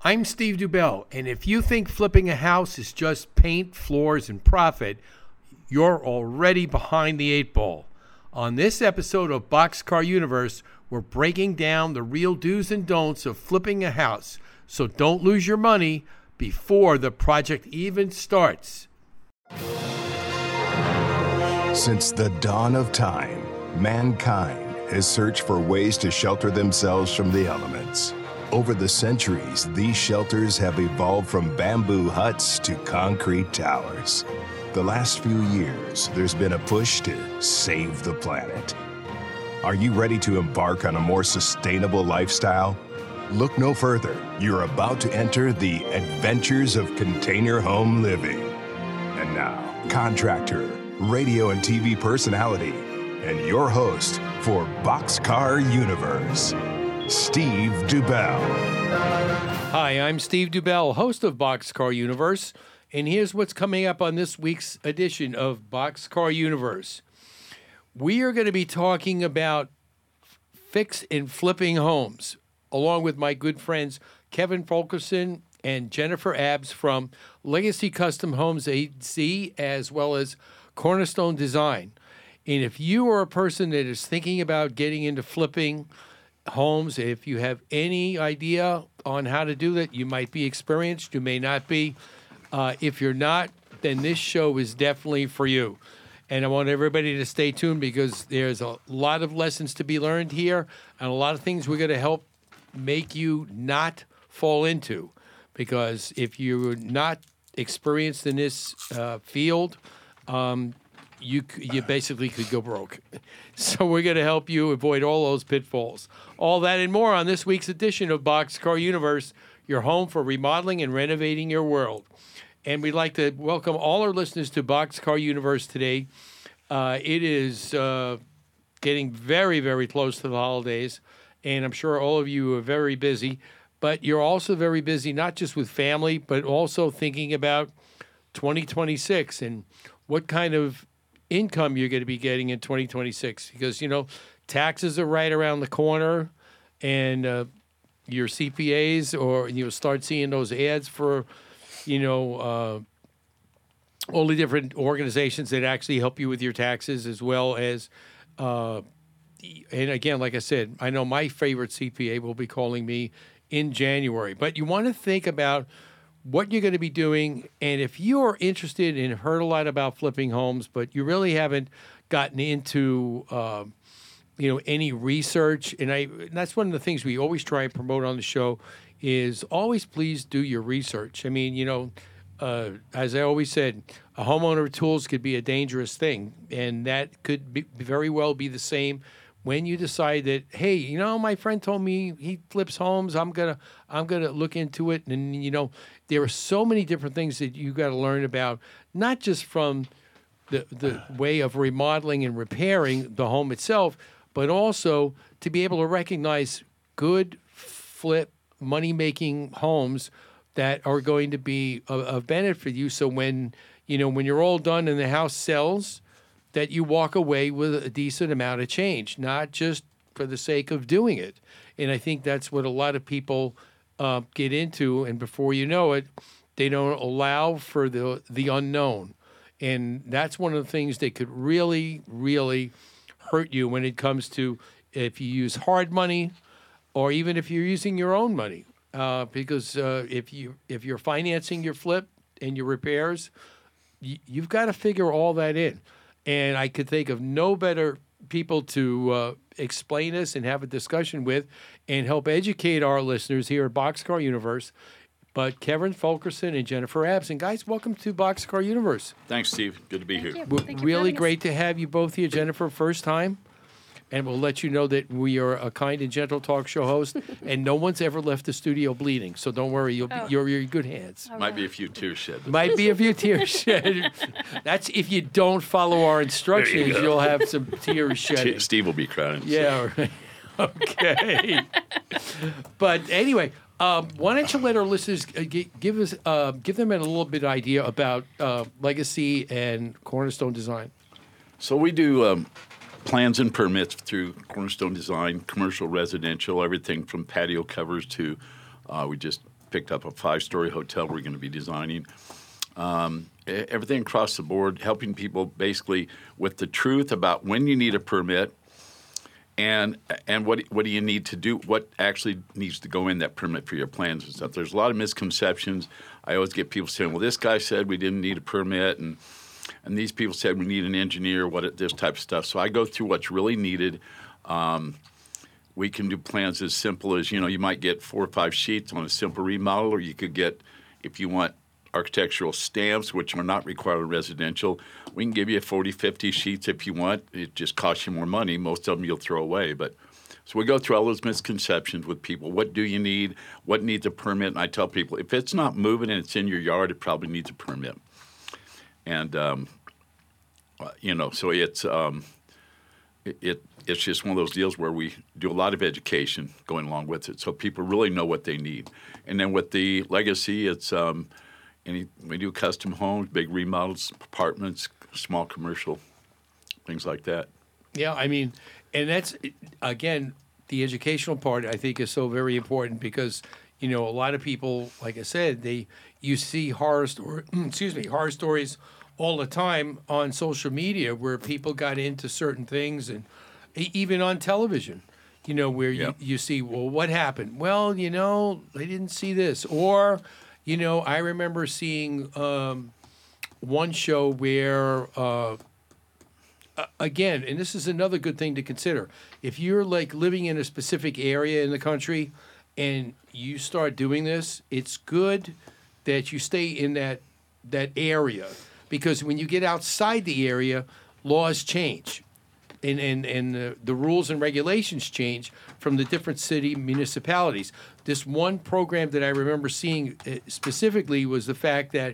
I'm Steve Dubell, and if you think flipping a house is just paint, floors, and profit, you're already behind the 8 ball. On this episode of Boxcar Universe, we're breaking down the real do's and don'ts of flipping a house, so don't lose your money before the project even starts. Since the dawn of time, mankind has searched for ways to shelter themselves from the elements. Over the centuries, these shelters have evolved from bamboo huts to concrete towers. The last few years, there's been a push to save the planet. Are you ready to embark on a more sustainable lifestyle? Look no further. You're about to enter the adventures of container home living. And now, contractor, radio and TV personality, and your host for Boxcar Universe, Steve Dubell. Hi, I'm Steve Dubell, host of Boxcar Universe, and here's what's coming up on this week's edition of Boxcar Universe. We are going to be talking about fix and flipping homes, along with my good friends Kevin Fulkerson and Jennifer Abbs from Legacy Custom Homes AZ, as well as Cornerstone Design. And if you are a person that is thinking about getting into flipping homes, if you have any idea on how to do that, you might be experienced, you may not be. If you're not, then this show is definitely for you. And I want everybody to stay tuned because there's a lot of lessons to be learned here and a lot of things we're going to help make you not fall into. Because if you're not experienced in this field, you basically could go broke. So we're going to help you avoid all those pitfalls. All that and more on this week's edition of Boxcar Universe, your home for remodeling and renovating your world. And we'd like to welcome all our listeners to Boxcar Universe today. It is getting very, very close to the holidays, and I'm sure all of you are very busy. But you're also very busy, not just with family, but also thinking about 2026 and what kind of income you're going to be getting in 2026. Because, taxes are right around the corner, and your CPAs, or you'll start seeing those ads for, all the different organizations that actually help you with your taxes, as well as, and again, like I said, I know my favorite CPA will be calling me in January. But you want to think about what you're going to be doing, and if you're interested and heard a lot about flipping homes, but you really haven't gotten into, any research, and that's one of the things we always try and promote on the show is always please do your research. I mean, as I always said, a homeowner tools could be a dangerous thing, and that could very well be the same when you decide that, hey, my friend told me he flips homes, I'm gonna look into it. And there are so many different things that you got to learn about, not just from the way of remodeling and repairing the home itself, but also to be able to recognize good flip money-making homes that are going to be of benefit for you. So when you're all done and the house sells, that you walk away with a decent amount of change, not just for the sake of doing it. And I think that's what a lot of people get into, and before you know it, they don't allow for the unknown. And that's one of the things that could really, really hurt you when it comes to if you use hard money or even if you're using your own money. Because if you're financing your flip and your repairs, you've got to figure all that in. And I could think of no better people to explain this and have a discussion with and help educate our listeners here at Boxcar Universe, but Kevin Fulkerson and Jennifer Abbs. And guys, welcome to Boxcar Universe. Thanks, Steve. Good to be here. Really great to have you both here. Jennifer, first time. And we'll let you know that we are a kind and gentle talk show host, and no one's ever left the studio bleeding. So don't worry, you're in good hands. Might be a few tears shed. Might be a few tears shed. That's if you don't follow our instructions, you'll have some tears shed. Steve will be crying. Yeah. Right. Okay. But anyway, why don't you let our listeners give them a little bit idea about Legacy and Cornerstone Design? So we do plans and permits through Cornerstone Design, commercial, residential, everything from patio covers to we just picked up a 5-story hotel we're going to be designing. Everything across the board, helping people basically with the truth about when you need a permit and what do you need to do, what actually needs to go in that permit for your plans and stuff. There's a lot of misconceptions. I always get people saying, well, this guy said we didn't need a permit, and these people said we need an engineer, this type of stuff. So I go through what's really needed. We can do plans as simple as, you might get 4 or 5 sheets on a simple remodel, or you could get, if you want architectural stamps, which are not required in residential, we can give you 40, 50 sheets if you want. It just costs you more money. Most of them you'll throw away. So we go through all those misconceptions with people. What do you need? What needs a permit? And I tell people, if it's not moving and it's in your yard, it probably needs a permit. And, so it's just one of those deals where we do a lot of education going along with it, so people really know what they need. And then with the legacy, it's we do custom homes, big remodels, apartments, small commercial, things like that. Yeah, I mean, and that's, again, the educational part I think is so very important because, a lot of people, like I said, you see horror stories all the time on social media where people got into certain things, and even on television, where you see, well, what happened? Well, they didn't see this. Or, I remember seeing one show where, again, and this is another good thing to consider, if you're like living in a specific area in the country and you start doing this, it's good that you stay in that area, because when you get outside the area, laws change. And the rules and regulations change from the different city municipalities. This one program that I remember seeing specifically was the fact that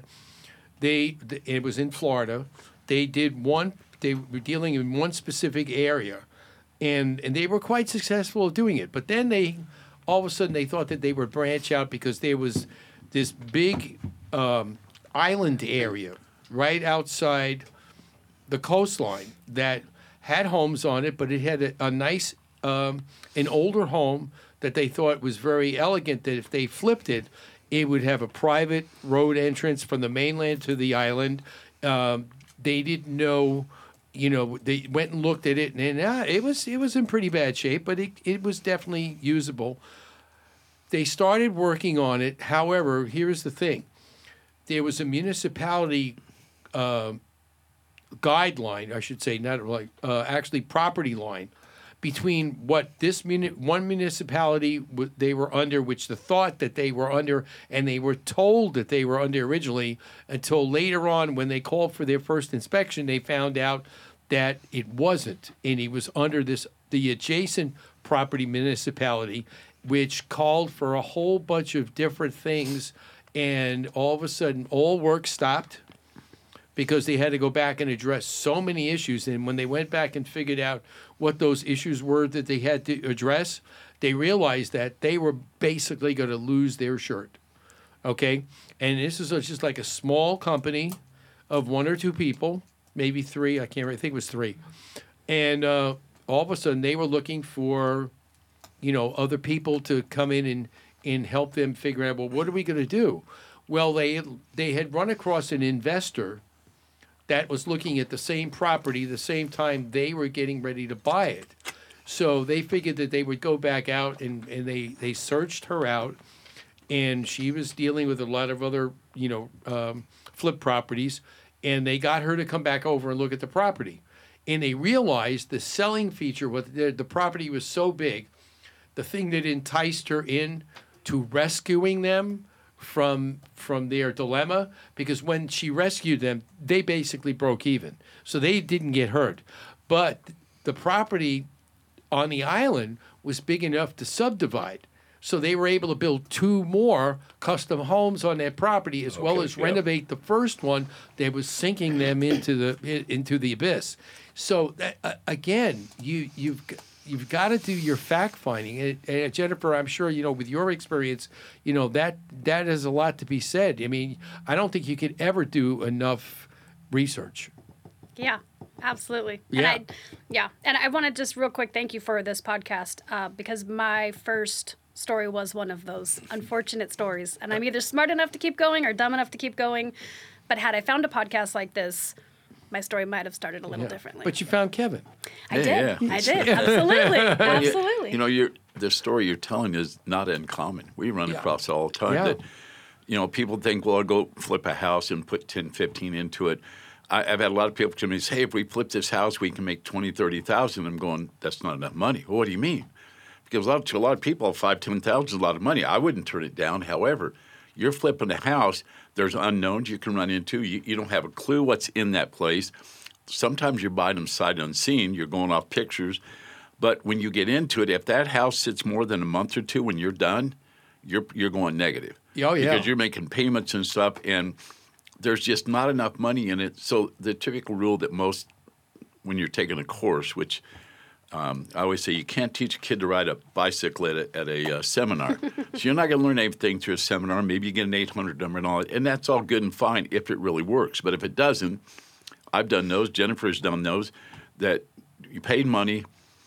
it was in Florida. They were dealing in one specific area, and they were quite successful at doing it. But then all of a sudden they thought that they would branch out because there was this big island area right outside the coastline that had homes on it, but it had a nice, an older home that they thought was very elegant, that if they flipped it, it would have a private road entrance from the mainland to the island. They didn't know, they went and looked at it, and it was in pretty bad shape, but it was definitely usable. They started working on it. However, here's the thing. There was a municipality guideline, I should say, not like actually property line between what this one municipality they were under, which the thought that they were under, and they were told that they were under originally, until later on when they called for their first inspection, they found out that it wasn't, and it was under the adjacent property municipality, which called for a whole bunch of different things, and all of a sudden all work stopped, because they had to go back and address so many issues. And when they went back and figured out what those issues were that they had to address, they realized that they were basically going to lose their shirt. Okay? And this is just like a small company of 1 or 2 people, maybe 3, I can't remember, I think it was 3. And all of a sudden they were looking for, other people to come in and help them figure out, well, what are we going to do? Well, they had run across an investor that was looking at the same property the same time they were getting ready to buy it. So they figured that they would go back out, and they searched her out, and she was dealing with a lot of other, flip properties, and they got her to come back over and look at the property. And they realized the selling feature, the property was so big, the thing that enticed her in to rescuing them from their dilemma, because when she rescued them, they basically broke even. So they didn't get hurt. But the property on the island was big enough to subdivide. So they were able to build 2 more custom homes on that property, as well as renovate the first one that was sinking them into the abyss. So again, you've got to do your fact finding. And Jennifer, I'm sure, with your experience, that has a lot to be said. I mean, I don't think you could ever do enough research. Yeah, absolutely. Yeah. And I want to just real quick thank you for this podcast, because my first story was one of those unfortunate stories. And I'm either smart enough to keep going or dumb enough to keep going. But had I found a podcast like this, my story might have started a little differently. But you found Kevin. I did. Yeah. I did. Absolutely. Absolutely. You know, the story you're telling is not uncommon. We run across it all the time. Yeah. That, you know, people think, well, I'll go flip a house and put 10, 15 into it. I've had a lot of people come to me and say, hey, if we flip this house, we can make 20, 30,000. I'm going, that's not enough money. Well, what do you mean? Because to a lot of people, 5, 10,000 is a lot of money. I wouldn't turn it down. However, you're flipping a house. There's unknowns you can run into. You don't have a clue what's in that place. Sometimes you're buying them sight unseen. You're going off pictures. But when you get into it, if that house sits more than a month or two when you're done, you're going negative. Oh, yeah. Because you're making payments and stuff, and there's just not enough money in it. So the typical rule that most, when you're taking a course, which I always say you can't teach a kid to ride a bicycle at a seminar. So you're not going to learn anything through a seminar. Maybe you get an 800 number and all that, and that's all good and fine if it really works. But if it doesn't, I've done those. Jennifer's done those, that you paid money,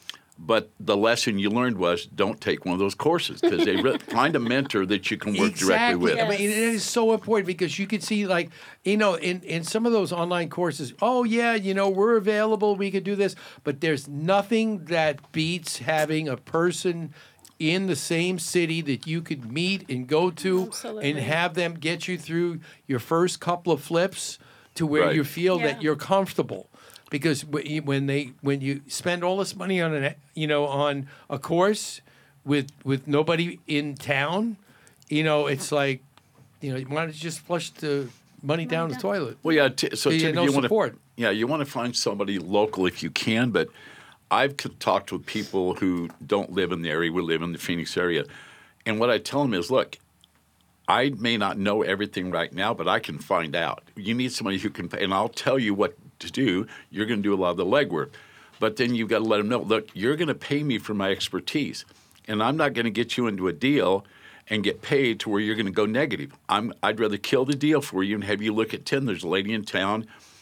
but the lesson you learned was don't take one of those courses because they find a mentor that you can work directly with. I mean, it is so important because you can see, like, you know, in some of those online courses, oh, yeah, you know, we're available, we could do this. But there's nothing that beats having a person in the same city that you could meet and go to Absolutely. and have them get you through your first couple of flips to where Right. you feel that Yeah. you're comfortable. Because when you spend all this money on on a course with nobody in town, you know, it's like, you know, you want to just flush the money down the toilet. Well, yeah. So You get typically no you want support. to, you want to find somebody local if you can. But I've talked with people who don't live in the area. We live in the Phoenix area, and what I tell them is, look, I may not know everything right now, but I can find out. You need somebody who can, and I'll tell you what to do. You're going to do a lot of the legwork. But then you've got to let them know, look, you're going to pay me for my expertise. And I'm not going to get you into a deal and get paid to where you're going to go negative. I'd rather kill the deal for you and have you look at 10. There's a lady in town,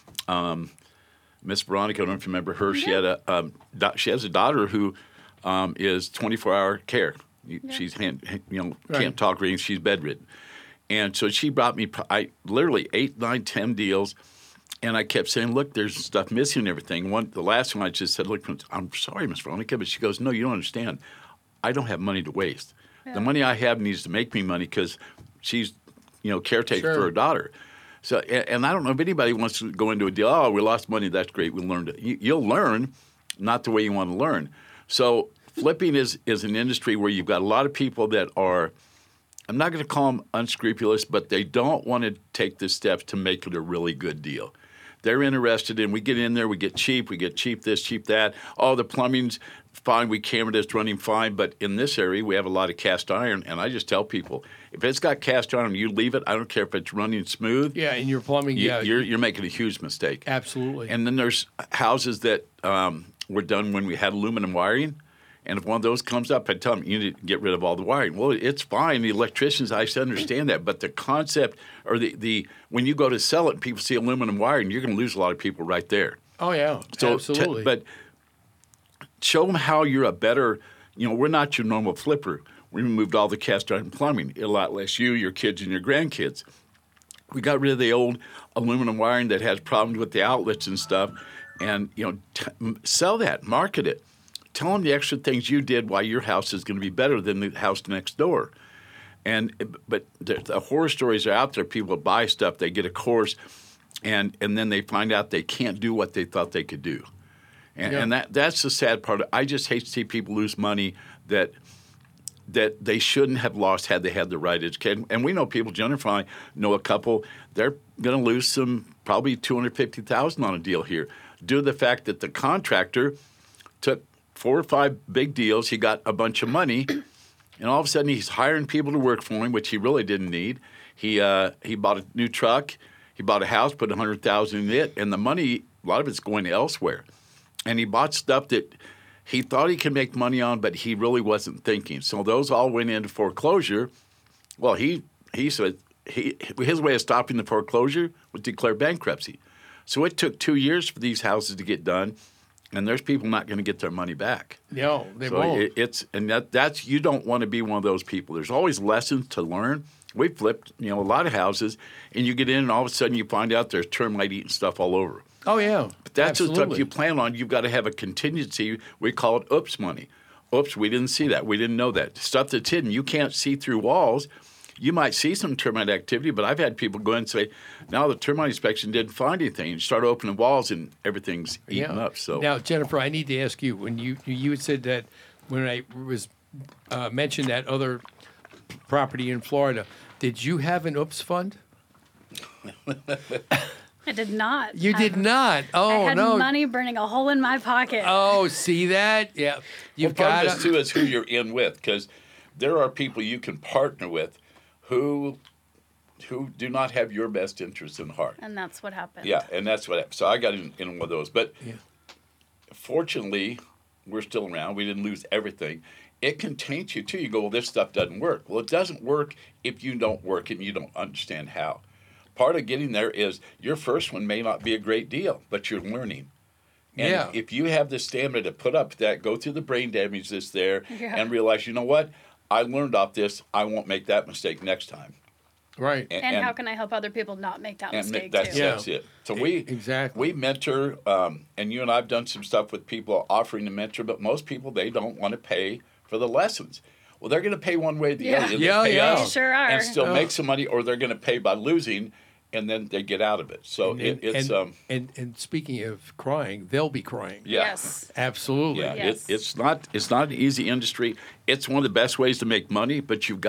Miss Veronica, I don't know if you remember her. She had she has a daughter who is 24-hour care. She's can't talk or anything. She's bedridden. And so she brought me literally 8, 9, 10 deals. And I kept saying, look, there's stuff missing and everything. The last one I just said, look, I'm sorry, Miss Veronica, but she goes, no, you don't understand. I don't have money to waste. Yeah. The money I have needs to make me money because she's, caretaker for her daughter. So, and I don't know if anybody wants to go into a deal, oh, we lost money, that's great, we learned it. You'll learn, not the way you want to learn. So flipping is an industry where you've got a lot of people that are, I'm not going to call them unscrupulous, but they don't want to take the steps to make it a really good deal. They're interested in, we get in there, we get cheap this, cheap that. Oh, the plumbing's fine, we cambered it's running fine. But in this area, we have a lot of cast iron. And I just tell people, if it's got cast iron, you leave it. I don't care if it's running smooth. Yeah, and your plumbing, You're making a huge mistake. Absolutely. And then there's houses that were done when we had aluminum wiring. And if one of those comes up, I tell them, you need to get rid of all the wiring. Well, it's fine. The electricians, I understand that. But the concept or the when you go to sell it and people see aluminum wiring, you're going to lose a lot of people right there. Oh, yeah. So, absolutely. But show them how you're a better, we're not your normal flipper. We removed all the cast iron plumbing. A lot less you, your kids, and your grandkids. We got rid of the old aluminum wiring that has problems with the outlets and stuff. And, sell that, market it. Tell them the extra things you did why your house is going to be better than the house next door. But the horror stories are out there. People buy stuff, they get a course, and then they find out they can't do what they thought they could do. And that's the sad part. I just hate to see people lose money that they shouldn't have lost had they had the right education. And we know people, Jennifer and I know a couple, they're going to lose probably $250,000 on a deal here due to the fact that the contractor took 4 or 5 big deals. He got a bunch of money, and all of a sudden he's hiring people to work for him, which he really didn't need. He bought a new truck. He bought a house, put $100,000 in it, and the money, a lot of it's going elsewhere. And he bought stuff that he thought he could make money on, but he really wasn't thinking. So those all went into foreclosure. Well, he said his way of stopping the foreclosure was declare bankruptcy. So it took 2 years for these houses to get done. and there's people not going to get their money back. No, they So won't. that's you don't want to be one of those people. There's always lessons to learn. We flipped, a lot of houses, and you get in, and all of a sudden you find out there's termite eating stuff all over. Oh, yeah. But that's the Absolutely. stuff you plan on. You've got to have a contingency. We call it oops money. Oops, we didn't see that. We didn't know that. Stuff that's hidden. You can't see through walls. You might see some termite activity, but I've had people go in and say, "No, the termite inspection didn't find anything." You start opening walls, and everything's eaten up. So Now, Jennifer, I need to ask you, when you had said that when I was mentioned that other property in Florida, did you have an oops fund? I did not. You did not. I Oh, had no. money burning a hole in my pocket. Oh, see that? Yeah. You've part got of this too is who you're in with, because there are people you can partner with who do not have your best interest in heart. And that's what happened. Yeah, and that's what happened. So I got in one of those. But fortunately, we're still around. We didn't lose everything. It can taint you, too. You go, well, this stuff doesn't work. Well, it doesn't work if you don't work and you don't understand how. Part of getting there is your first one may not be a great deal, but you're learning. And Yeah. if you have the stamina to put up that, go through the brain damage that's there, Yeah. and realize, you know what? I learned off this. I won't make that mistake next time. Right. And how can I help other people not make that mistake that's, too? Yeah. that's it. So Exactly. we mentor, and you and I have done some stuff with people offering to mentor, but most people, they don't want to pay for the lessons. Well, they're going to pay one way or the Yeah. other. Either Yeah, pay yeah. us They sure are. and still Yeah. make some money, or they're going to pay by losing, and then they get out of it. So it's and speaking of crying, they'll be crying. yeah. Yes. Absolutely. Yeah, Yes. it's not an easy industry. It's one of the best ways to make money, but you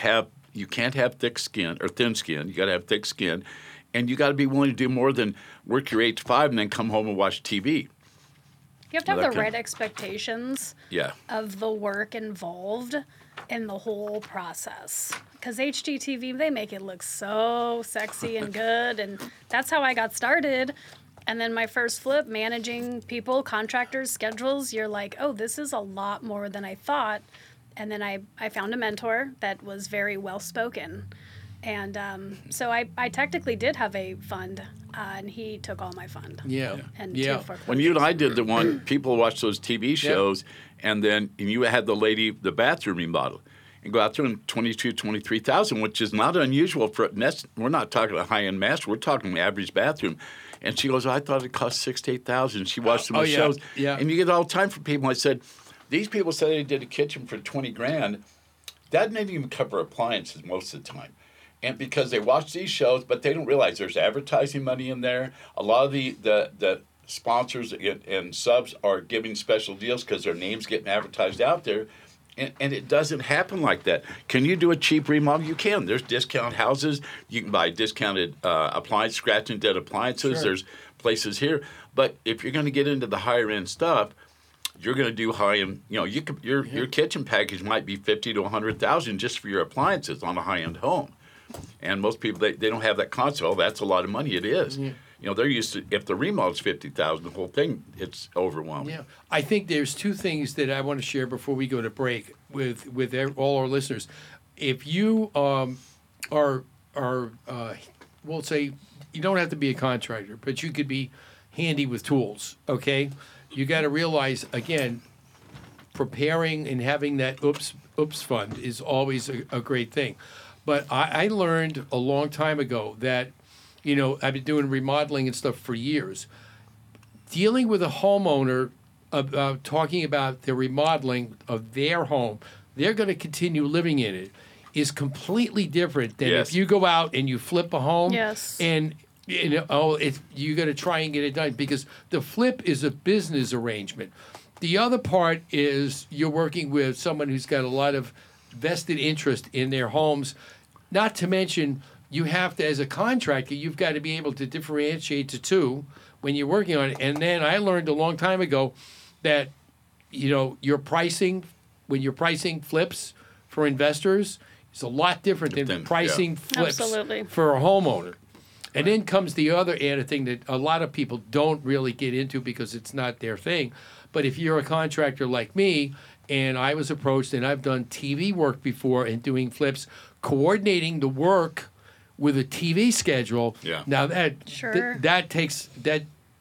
can't have thick skin or thin skin. You got to have thick skin, and you got to be willing to do more than work your 8 to 5 and then come home and watch TV. You have to have Well, the that right can- expectations Yeah, of the work involved in the whole process. Because HGTV, they make it look so sexy and good. And that's how I got started. And then my first flip, managing people, contractors, schedules, you're like, oh, this is a lot more than I thought. And then I found a mentor that was very well-spoken. And so I technically did have a fund, and he took all my fund. Yeah. And Yeah. two foreclosures. when you and I did the one, people watch those TV shows, and you had the lady, the bathroom remodel, and go out there in $22,000-23,000, which is not unusual for. We're not talking a high-end master. We're talking average bathroom. And she goes, I thought it cost $6,000 to $8,000. She watched some of the yeah, shows, yeah. and you get it all the time from people. I said, these people said they did a kitchen for $20,000. That didn't even cover appliances most of the time. And because they watch these shows, but they don't realize there's advertising money in there. A lot of the sponsors and subs are giving special deals because their name's getting advertised out there. And it doesn't happen like that. Can you do a cheap remodel? You can. There's discount houses. You can buy discounted appliance, scratch and dead appliances. Sure. There's places here. But if you're going to get into the higher end stuff, you're going to do high end. Your kitchen package might be $50,000 to $100,000 just for your appliances on a high end home. And most people they don't have that concept. Oh, that's a lot of money. It is. Yeah. They're used to if the remodel's $50,000, the whole thing it's overwhelming. Yeah, I think there's two things that I want to share before we go to break with all our listeners. If you we'll say you don't have to be a contractor, but you could be handy with tools. Okay, you got to realize again, preparing and having that oops fund is always a great thing. But I learned a long time ago that, I've been doing remodeling and stuff for years. Dealing with a homeowner, talking about the remodeling of their home, they're going to continue living in it, is completely different than Yes. if you go out and you flip a home. Yes. And you got to try and get it done because the flip is a business arrangement. The other part is you're working with someone who's got a lot of vested interest in their homes. Not to mention, you have to, as a contractor, you've got to be able to differentiate the two when you're working on it. And then I learned a long time ago that, your pricing, when you're pricing flips for investors, is a lot different than pricing flips Absolutely. for a homeowner. And then comes the other added thing that a lot of people don't really get into because it's not their thing. But if you're a contractor like me, and I was approached, and I've done TV work before and doing flips, coordinating the work with a TV schedule. Yeah. Now that Sure. that takes that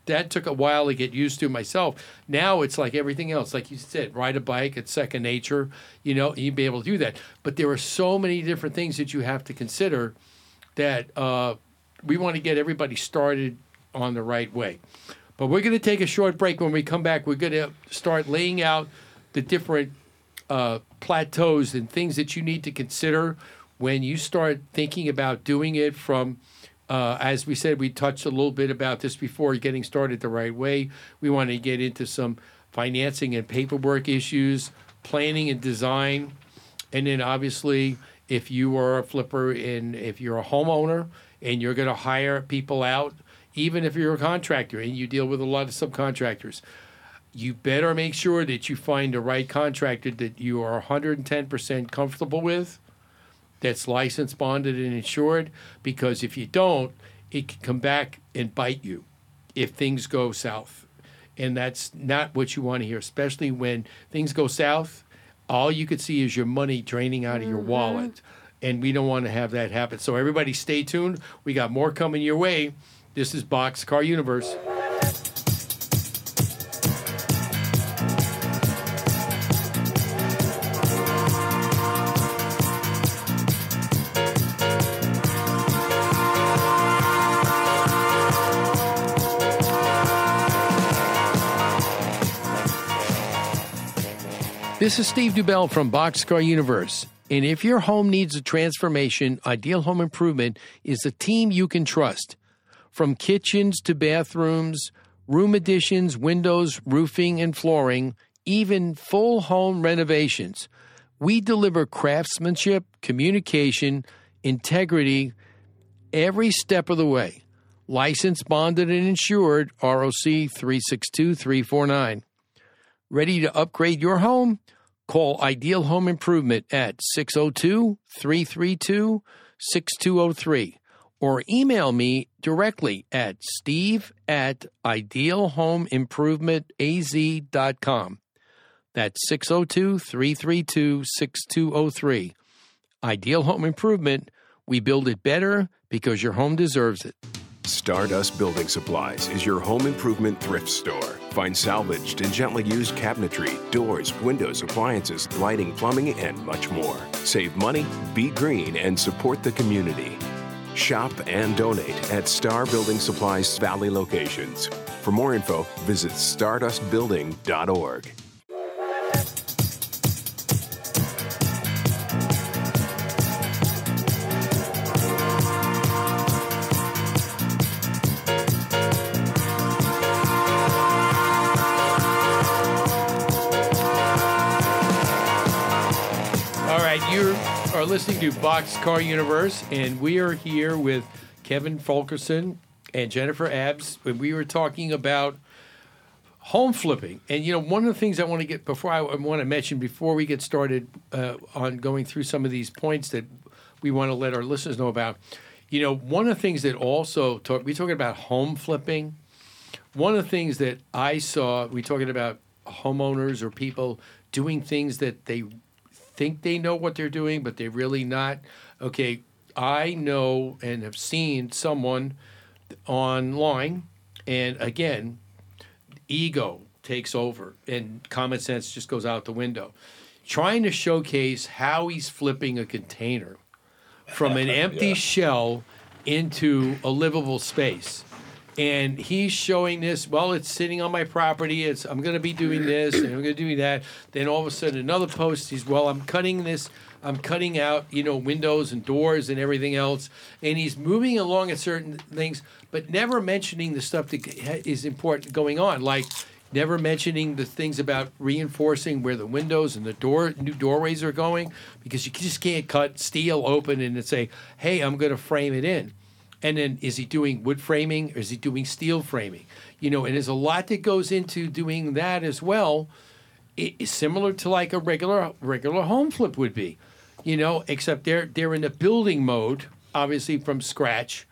that took a while to get used to myself. Now it's like everything else. Like you said, ride a bike, it's second nature. You'd be able to do that. But there are so many different things that you have to consider that we want to get everybody started on the right way. But we're going to take a short break. When we come back, we're going to start laying out the different plateaus and things that you need to consider when you start thinking about doing it from, as we said, we touched a little bit about this before, getting started the right way. We want to get into some financing and paperwork issues, planning and design, and then obviously if you are a flipper and if you're a homeowner and you're going to hire people out, even if you're a contractor and you deal with a lot of subcontractors, you better make sure that you find the right contractor that you are 110% comfortable with, that's licensed, bonded, and insured, because if you don't, it can come back and bite you if things go south. And that's not what you want to hear, especially when things go south. All you could see is your money draining out of your wallet, and we don't want to have that happen. So everybody stay tuned. We got more coming your way. This is Boxcar Universe. This is Steve Dubell from Boxcar Universe. And if your home needs a transformation, Ideal Home Improvement is a team you can trust. From kitchens to bathrooms, room additions, windows, roofing, and flooring, even full home renovations, we deliver craftsmanship, communication, integrity every step of the way. Licensed, bonded, and insured, ROC 362349. Ready to upgrade your home? Call Ideal Home Improvement at 602-332-6203 or email me directly at steve@idealhomeimprovement.az.com. That's 602-332-6203. Ideal Home Improvement. We build it better because your home deserves it. Stardust Building Supplies is your home improvement thrift store. Find salvaged and gently used cabinetry, doors, windows, appliances, lighting, plumbing, and much more. Save money, be green, and support the community. Shop and donate at Star Building Supplies Valley locations. For more info, visit stardustbuilding.org. You are listening to Boxcar Universe, and we are here with Kevin Fulkerson and Jennifer Abbs, and we were talking about home flipping. And, one of the things I want to get before we get started on going through some of these points that we want to let our listeners know about, one of the things that also we're talking about home flipping. One of the things that I saw, we're talking about homeowners or people doing things that they think they know what they're doing, but they're really not. Okay, I know and have seen someone online, and again, ego takes over, and common sense just goes out the window. Trying to showcase how he's flipping a container from an empty shell into a livable space. And he's showing this, well, it's sitting on my property. I'm going to be doing this and I'm going to do that. Then all of a sudden another post, I'm cutting out, windows and doors and everything else. And he's moving along at certain things, but never mentioning the stuff that is important going on. Like never mentioning the things about reinforcing where the windows and the new doorways are going, because you just can't cut steel open and then say, hey, I'm going to frame it in. And then is he doing wood framing or is he doing steel framing? And there's a lot that goes into doing that as well. It's similar to like a regular home flip would be, except they're in the building mode, obviously from scratch.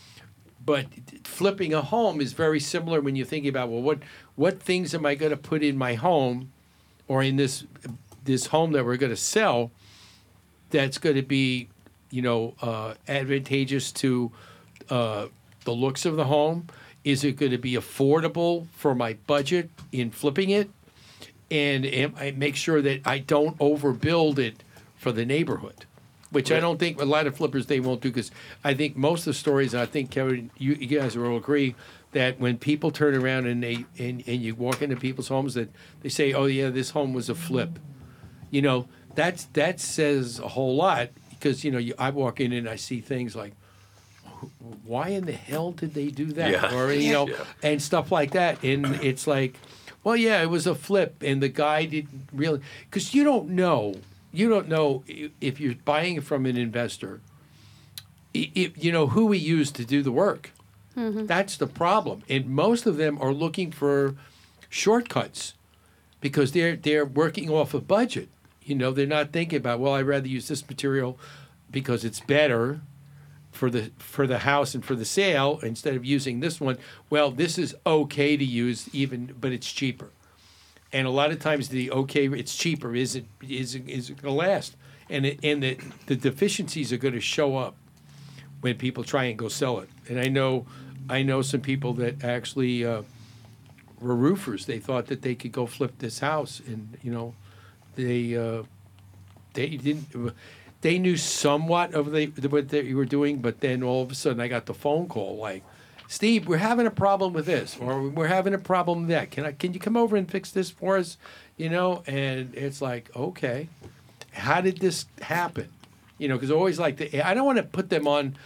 But flipping a home is very similar when you're thinking about, well, what things am I going to put in my home or in this home that we're going to sell that's going to be, advantageous to the looks of the home. Is it going to be affordable for my budget in flipping it? And I make sure that I don't overbuild it for the neighborhood, which I don't think a lot of flippers, they won't do, because I think most of the stories, I think, Kevin, you guys will agree, that when people turn around and you walk into people's homes, that they say, oh, yeah, this home was a flip. You know, that says a whole lot, because, you know, I walk in and I see things like, why in the hell did they do that? Yeah. Or, you know, and stuff like that. And it's like, well, yeah, it was a flip, and the guy didn't really, because you don't know if you're buying it from an investor, you know, who he used to do the work. Mm-hmm. That's the problem. And most of them are looking for shortcuts because they're working off a budget. You know, they're not thinking about, well, I'd rather use this material because it's better for the house and for the sale, instead of using this one. Well, this is okay to use but it's cheaper. And a lot of times it's cheaper isn't going to last. And the deficiencies are going to show up when people try and go sell it. And I know some people that actually were roofers. They thought that they could go flip this house, and you know, they didn't. They knew somewhat of what they were doing, but then all of a sudden I got the phone call like, Steve, we're having a problem with this, or we're having a problem with that. Can you come over and fix this for us? You know, and it's like, okay, how did this happen? You know, because always I don't want to put them on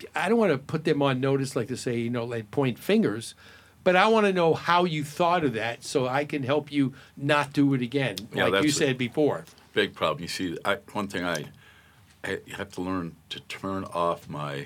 notice, like to say, you know, like point fingers, but I want to know how you thought of that so I can help you not do it again, like you said before. Big problem. You see, one thing I have to learn to turn off my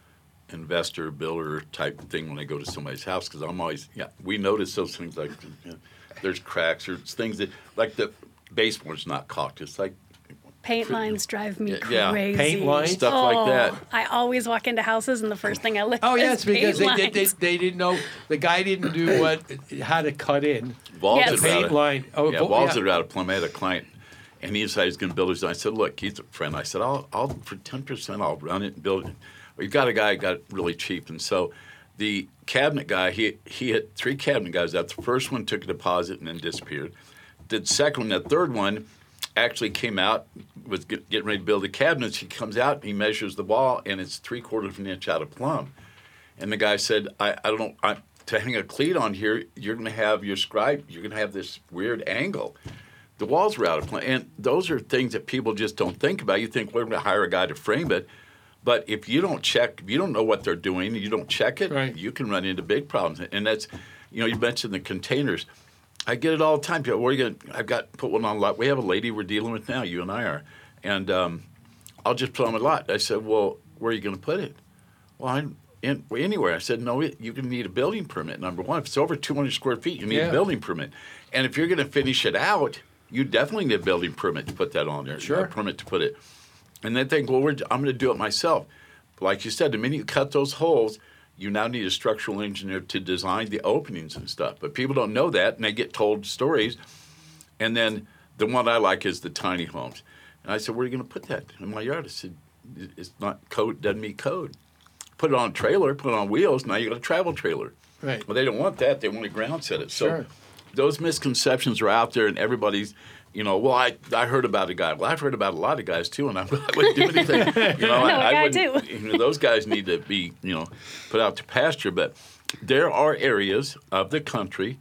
investor builder type thing when I go to somebody's house, because I'm always, we notice those things like, you know, there's cracks or things that, like the baseboard's not caulked. It's like paint lines drive me crazy. Paint lines, stuff like that. I always walk into houses and the first thing I look at is because paint they didn't know, the guy didn't do how to cut in walls Yes. that are paint line. Walls that are out of plumb. I had a client, and he decided he's going to build his. I said, look, he's a friend. I said, I'll for 10%, I'll run it and build it. We've got a guy who got it really cheap, and so the cabinet guy, he had 3 cabinet guys out. The first one took a deposit and then disappeared. The second one, the third one, actually came out, was getting ready to build the cabinets. He comes out, he measures the wall, and it's 3/4 of an inch out of plumb. And the guy said, I don't know, to hang a cleat on here, you're going to have your scribe, you're going to have this weird angle. The walls were out of plumb. And those are things that people just don't think about. You think, well, we're going to hire a guy to frame it. But if you don't check, if you don't know what they're doing, you don't check it, right, you can run into big problems. And that's, you know, you mentioned the containers. I get it all the time. People, where are you going? I've got put one on a lot. We have a lady we're dealing with now. You and I are, and I'll just put on a lot. I said, well, where are you going to put it? Well, anywhere. I said, no, you can need a building permit. Number one, if it's over 200 square feet, you need a building permit. And if you're going to finish it out, you definitely need a building permit to put that on there. Sure, a permit to put it. And they think, well, I'm going to do it myself. But like you said, the minute you cut those holes, you now need a structural engineer to design the openings and stuff. But people don't know that, and they get told stories. And then the one I like is the tiny homes. And I said, where are you going to put that? In my yard. I said, it's not code, doesn't meet code. Put it on a trailer, put it on wheels, now you got a travel trailer. Right. Well, they don't want that. They want to ground set it. So sure, those misconceptions are out there, and everybody's, you know, well, I heard about a guy. Well, I've heard about a lot of guys, too, and I wouldn't do anything. You know, I wouldn't. You know, those guys need to be, you know, put out to pasture. But there are areas of the country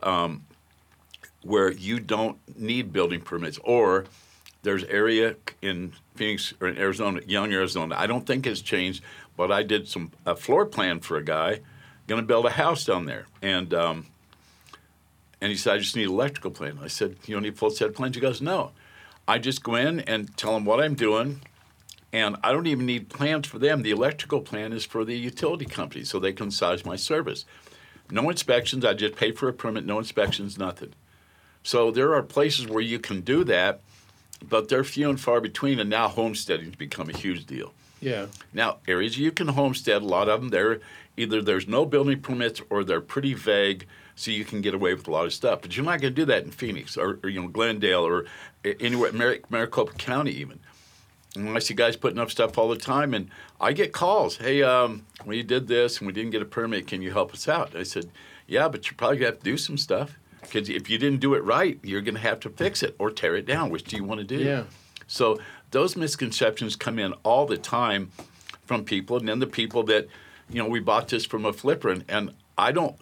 where you don't need building permits, or there's area in Phoenix or in Arizona, young Arizona. I don't think it's changed, but I did a floor plan for a guy going to build a house down there, and he said, I just need an electrical plan. I said, you don't need full set of plans? He goes, no. I just go in and tell them what I'm doing, and I don't even need plans for them. The electrical plan is for the utility company, so they can size my service. No inspections. I just pay for a permit. No inspections, nothing. So there are places where you can do that, but they're few and far between, and now homesteading's become a huge deal. Yeah. Now, areas you can homestead, a lot of them, either there's no building permits or they're pretty vague, so you can get away with a lot of stuff. But you're not going to do that in Phoenix or you know, Glendale or anywhere, Maricopa County even. And I see guys putting up stuff all the time, and I get calls. Hey, we did this and we didn't get a permit. Can you help us out? I said, yeah, but you're probably going to have to do some stuff. Because if you didn't do it right, you're going to have to fix it or tear it down. Which do you want to do? Yeah. So those misconceptions come in all the time from people. And then the people that, we bought this from a flipper. And I don't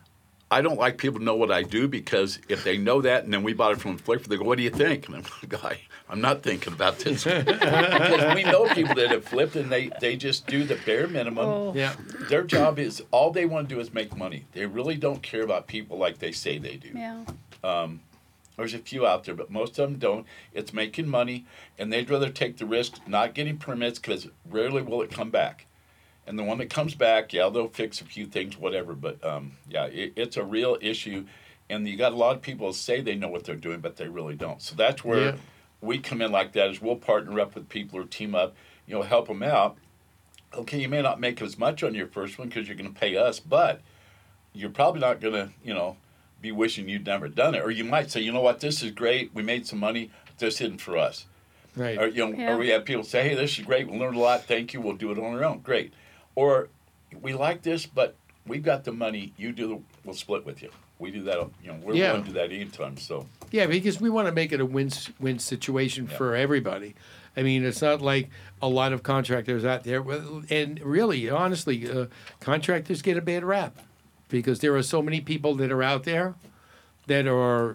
like people to know what I do, because if they know that and then we bought it from a flipper, they go, what do you think? And I'm like, I'm not thinking about this. Because we know people that have flipped and they just do the bare minimum. Oh. Yeah. Their job is, all they want to do is make money. They really don't care about people like they say they do. Yeah. There's a few out there, but most of them don't. It's making money, and they'd rather take the risk not getting permits, because rarely will it come back. And the one that comes back, yeah, they'll fix a few things, whatever. But, it's a real issue. And you got a lot of people say they know what they're doing, but they really don't. So that's where we come in like that, is we'll partner up with people or team up, help them out. Okay, you may not make as much on your first one because you're going to pay us, but you're probably not going to, be wishing you'd never done it. Or you might say, you know what, this is great. We made some money. This isn't for us. Right. Or, or we have people say, hey, this is great. We learned a lot. Thank you. We'll do it on our own. Great. Or we like this, but we've got the money. We'll split with you. We do that. We're willing to do that anytime. So. Yeah, because we want to make it a win-win situation for everybody. I mean, it's not like a lot of contractors out there, and really, honestly, contractors get a bad rap because there are so many people that are out there that are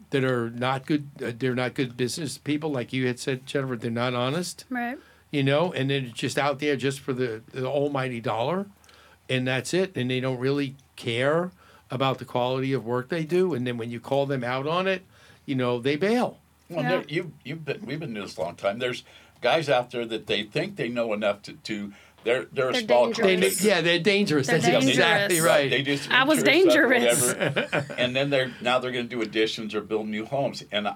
not good. They're not good business people, like you had said, Jennifer. They're not honest. Right. And they're just out there just for the almighty dollar, and that's it. And they don't really care about the quality of work they do. And then when you call them out on it, they bail. Well, we've been doing this a long time. There's guys out there that they think they know enough to they're a small company. They're dangerous. They're That's dangerous. exactly right. They do some I was interior dangerous. stuff or whatever, and then they're going to do additions or build new homes. And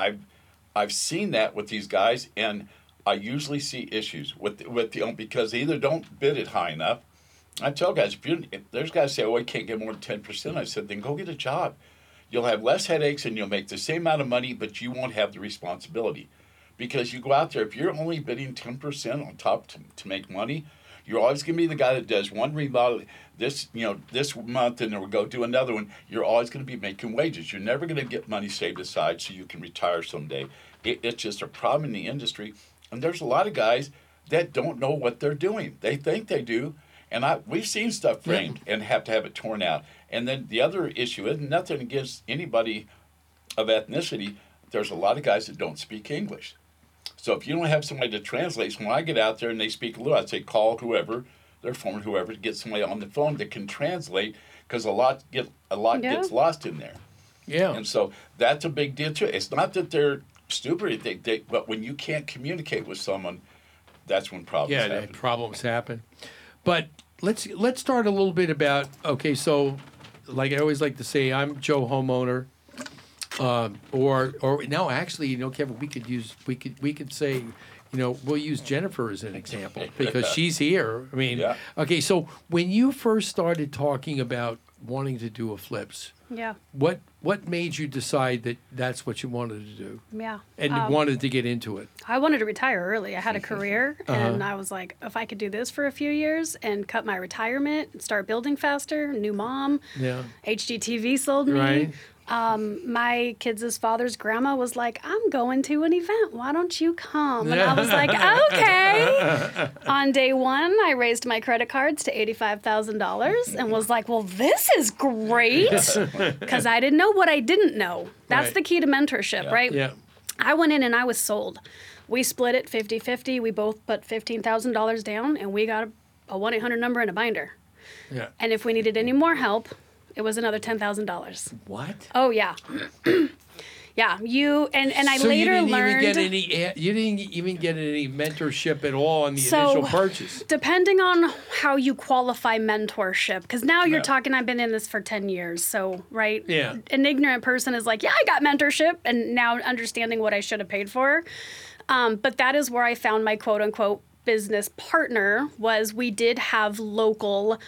I've seen that with these guys, and I usually see issues with because they either don't bid it high enough. I tell guys, if there's guys say, "Oh, I can't get more than 10%," I said, then go get a job. You'll have less headaches and you'll make the same amount of money, but you won't have the responsibility. Because you go out there, if you're only bidding 10% on top to make money, you're always going to be the guy that does one remodel this month and then we'll go do another one. You're always going to be making wages. You're never going to get money saved aside so you can retire someday. It's just a problem in the industry. And there's a lot of guys that don't know what they're doing. They think they do. And we've seen stuff framed and have to have it torn out. And then the other issue is nothing against anybody of ethnicity. There's a lot of guys that don't speak English. So if you don't have somebody to translate, so when I get out there and they speak a little, I'd say call whoever, their foreman, whoever, to get somebody on the phone that can translate, because a lot gets lost in there. Yeah. And so that's a big deal too. It's not that they're stupid, but when you can't communicate with someone, that's when problems happen. Yeah, problems happen. But let's start a little bit about, okay, so like I always like to say, I'm Joe Homeowner, or no, actually, Kevin, we could say, we'll use Jennifer as an example because she's here. I mean, okay, so when you first started talking about wanting to do a flips, what made you decide that that's what you wanted to do? Yeah. And wanted to get into it? I wanted to retire early. I had a career, and I was like, if I could do this for a few years and cut my retirement and start building faster, new mom, HGTV sold me. Right. My kids' father's grandma was like, I'm going to an event. Why don't you come? And I was like, okay. On day one, I raised my credit cards to $85,000 and was like, well, this is great. Because I didn't know what I didn't know. That's the key to mentorship, right? Yeah. I went in and I was sold. We split it 50-50. We both put $15,000 down, and we got a 1-800 number and a binder. Yeah. And if we needed any more help, it was another $10,000. What? Oh, yeah. Yeah, I so later learned. You didn't even get any mentorship at all on the initial purchase. Depending on how you qualify mentorship, because now you're talking, I've been in this for 10 years, so, right? Yeah. An ignorant person is like, yeah, I got mentorship, and now understanding what I should have paid for. But that is where I found my quote-unquote business partner. Was we did have local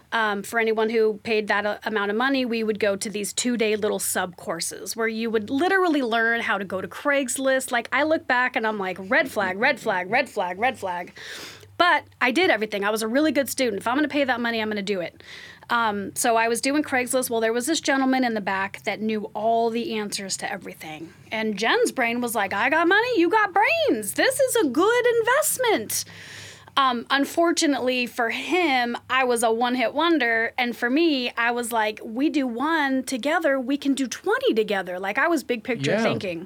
For anyone who paid that amount of money, we would go to these 2-day little sub courses where you would literally learn how to go to Craigslist. Like, I look back and I'm like, red flag, red flag, red flag, red flag. But I did everything. I was a really good student. If I'm going to pay that money, I'm going to do it. So I was doing Craigslist. Well, there was this gentleman in the back that knew all the answers to everything. And Jen's brain was like, I got money, you got brains. This is a good investment. Unfortunately for him, I was a one-hit wonder. And for me, I was like, we do one together, we can do 20 together. Like, I was big picture thinking.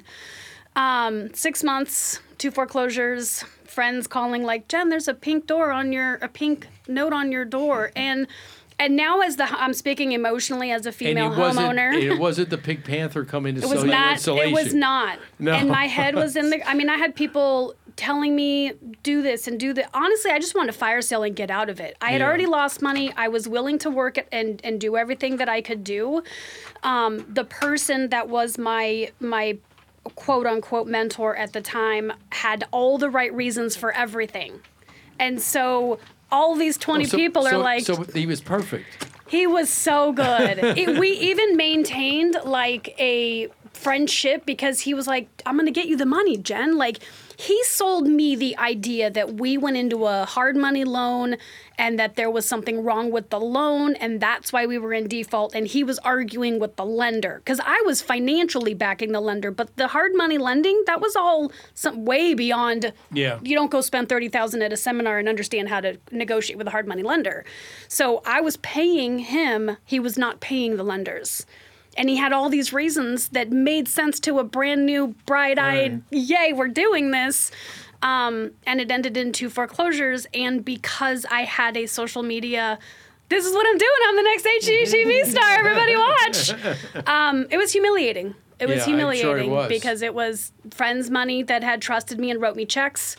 6 months, 2 foreclosures, friends calling like, Jen, there's a pink note on your door. And now I'm speaking emotionally as a female homeowner. It wasn't the Pink Panther coming to sell you insulation. It was not. No. And my head was I had people telling me, do this and do that. Honestly, I just wanted to fire sale and get out of it. I had already lost money. I was willing to work it and do everything that I could do. The person that was my quote unquote mentor at the time had all the right reasons for everything. And so all these 20 people are like... So he was perfect. He was so good. We even maintained like a friendship because he was like, I'm going to get you the money, Jen. Like, he sold me the idea that we went into a hard money loan and that there was something wrong with the loan and that's why we were in default. And he was arguing with the lender because I was financially backing the lender. But the hard money lending, that was all way beyond. Yeah. You don't go spend $30,000 at a seminar and understand how to negotiate with a hard money lender. So I was paying him. He was not paying the lenders. And he had all these reasons that made sense to a brand new, bright-eyed, yay, we're doing this. And it ended in 2 foreclosures. And because I had a social media, this is what I'm doing. I'm the next HGTV star. Everybody watch. It was humiliating. It was humiliating I'm sure it was. Because it was friends' money that had trusted me and wrote me checks.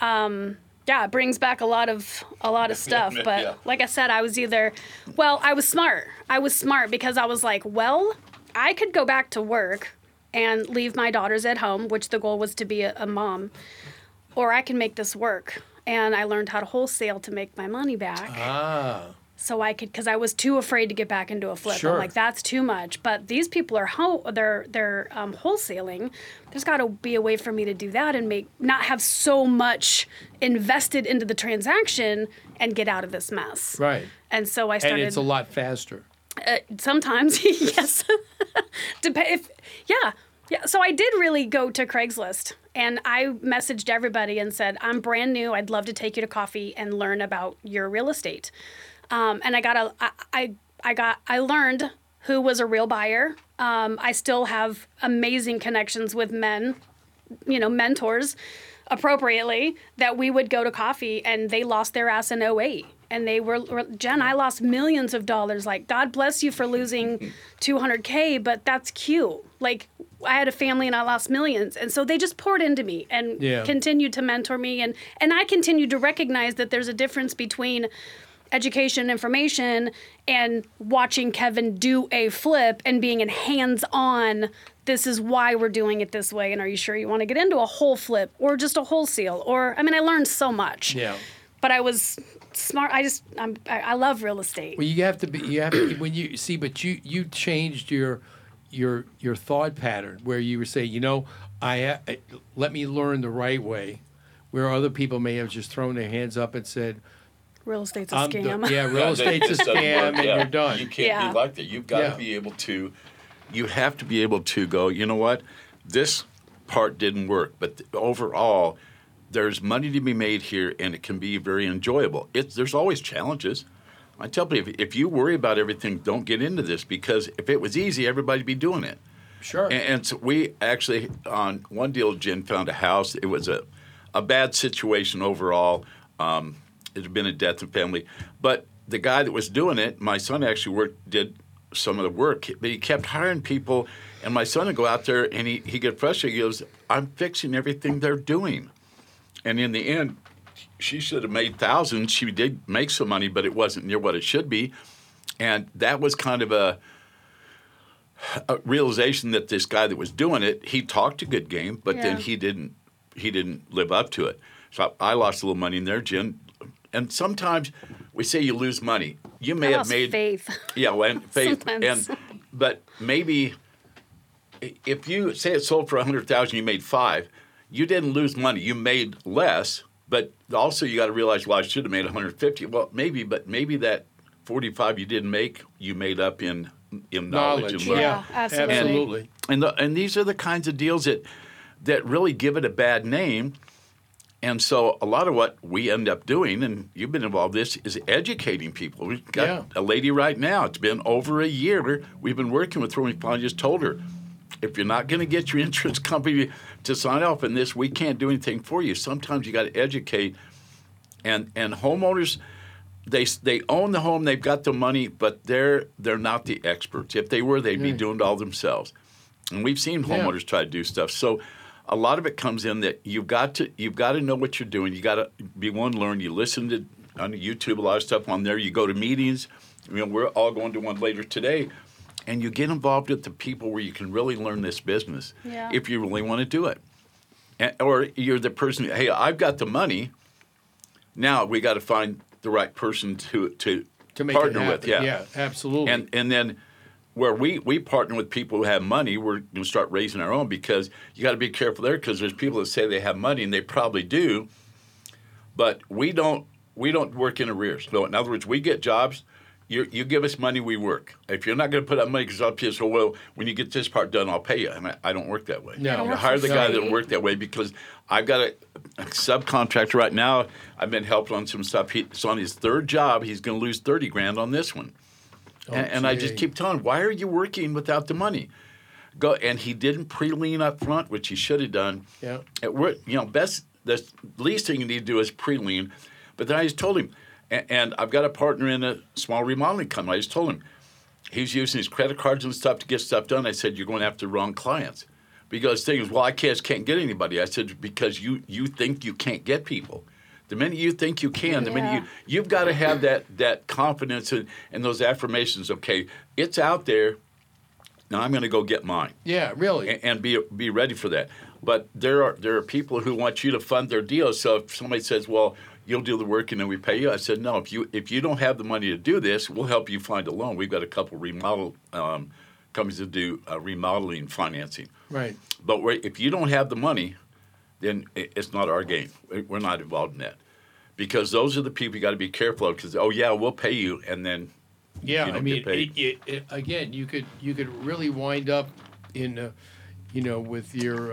It brings back a lot of stuff. But like I said, I was smart. I was smart because I was like, well, I could go back to work and leave my daughters at home, which the goal was to be a mom, or I can make this work. And I learned how to wholesale to make my money back. So I could, because I was too afraid to get back into a flip. Sure. I'm like, that's too much. But these people are wholesaling. There's got to be a way for me to do that and not have so much invested into the transaction and get out of this mess. Right. And so I started. And it's a lot faster. Sometimes, yes. Yeah. So I did really go to Craigslist and I messaged everybody and said, I'm brand new. I'd love to take you to coffee and learn about your real estate. And I learned who was a real buyer. I still have amazing connections with men, mentors appropriately, that we would go to coffee and they lost their ass in 2008. And they were, Jen, I lost millions of dollars. Like, God bless you for losing $200K, but that's cute. Like, I had a family and I lost millions. And so they just poured into me and continued to mentor me. And I continued to recognize that there's a difference between education, information, and watching Kevin do a flip and being in hands-on, this is why we're doing it this way. And are you sure you want to get into a whole flip or just a wholesale? I learned so much. Yeah. But I was smart. I love real estate. Well, you have to when you see, but you changed your thought pattern where you were saying, let me learn the right way, where other people may have just thrown their hands up and said, real estate's a scam. Real estate's a scam, and you're done. You can't be like that. You've got to be able to. You have to be able to go, you know what? This part didn't work, but overall, there's money to be made here, and it can be very enjoyable. There's always challenges. I tell people, if you worry about everything, don't get into this, because if it was easy, everybody'd be doing it. Sure. And so we actually, on one deal, Jen found a house. It was a bad situation overall. It had been a death in family. But the guy that was doing it, my son actually did some of the work. But he kept hiring people, and my son would go out there, and he get frustrated. He goes, I'm fixing everything they're doing. And in the end, she should have made thousands. She did make some money, but it wasn't near what it should be. And that was kind of a realization that this guy that was doing it, he talked a good game, but then he didn't live up to it. So I lost a little money in there, Jen. And sometimes we say you lose money. you may have made faith. Yeah, well, and faith, Sometimes. but maybe if you say it sold for 100,000, you made 5. You didn't lose money. You made less, but also you got to realize, well, I should have made 150. Well, maybe, but maybe that 45 you didn't make, you made up in knowledge and learning. Yeah, absolutely. And these are the kinds of deals that really give it a bad name. And so a lot of what we end up doing, and you've been involved in this, is educating people. We've got a lady right now. It's been over a year. We've been working with her. We finally just told her, if you're not going to get your insurance company to sign off on this, we can't do anything for you. Sometimes you got to educate. And homeowners, they own the home, they've got the money, but they're not the experts. If they were, they'd be doing it all themselves. And we've seen homeowners try to do stuff. So a lot of it comes in that you've got to know what you're doing. You got to be willing to learn. You listen to on YouTube, a lot of stuff on there. You go to meetings. We're all going to one later today, and you get involved with the people where you can really learn this business if you really want to do it. Or you're the person. Hey, I've got the money. Now we got to find the right person to make partner it happen. with. Yeah, absolutely. And then. Where we partner with people who have money, we're going to start raising our own, because you got to be careful there, because there's people that say they have money, and they probably do, but we don't work in arrears. So in other words, we get jobs. You give us money, we work. If you're not going to put up money because I'll say, well, when you get this part done, I'll pay you. And I don't work that way. No. You hire the guy that'll work that way, because I've got a subcontractor right now. I've been helping on some stuff. It's on his 3rd job. He's going to lose $30,000 on this one. And I just keep telling him, why are you working without the money? Go. And he didn't pre-lien up front, which he should have done. Yeah. The least thing you need to do is pre-lien. But then I just told him, and I've got a partner in a small remodeling company. I just told him, he's using his credit cards and stuff to get stuff done. I said, you're going after the wrong clients. Because the thing is, well, I can't get anybody. I said, because you think you can't get people. The minute you think you can, the minute you've got to have that confidence and those affirmations. Okay, it's out there. Now I'm going to go get mine. Yeah, really. And be ready for that. But there are people who want you to fund their deals. So if somebody says, well, you'll do the work and then we pay you, I said, no. If you don't have the money to do this, we'll help you find a loan. We've got a couple remodel companies that do remodeling financing. Right. But if you don't have the money, then it's not our game. We're not involved in that, because those are the people you got to be careful of. Because we'll pay you, and then you don't get paid. Again, you could really wind up in, with